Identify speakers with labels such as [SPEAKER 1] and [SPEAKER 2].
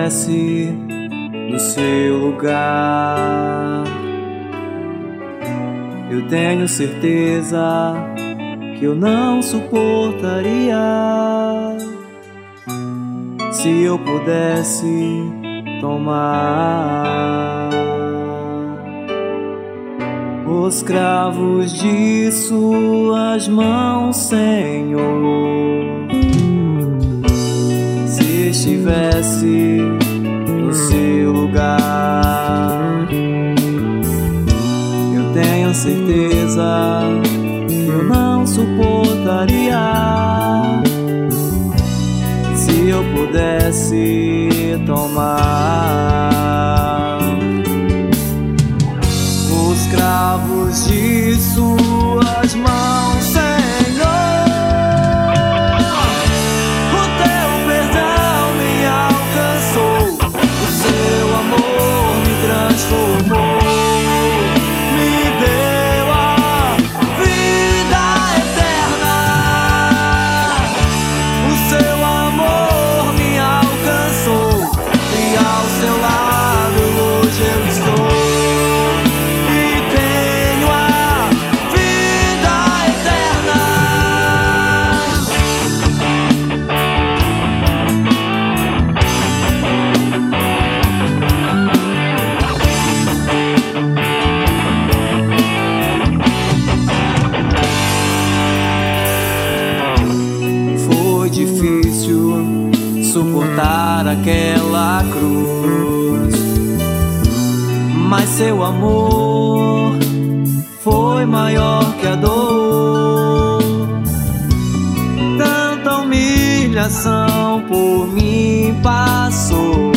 [SPEAKER 1] estivesse no seu lugar, eu tenho certeza que eu não suportaria. Se eu pudesse tomar os cravos de suas mãos, Senhor, se estivesse no seu lugar, eu tenho certeza que eu não suportaria. Se eu pudesse tomar os cravos de suas mãos, Senhor, o teu perdão me alcançou, o seu amor me transformou, me deu a vida eterna. O seu amor me alcançou e ao seu lado hoje eu estou. Difícil suportar aquela cruz, mas seu amor foi maior que a dor. Tanta humilhação por mim passou,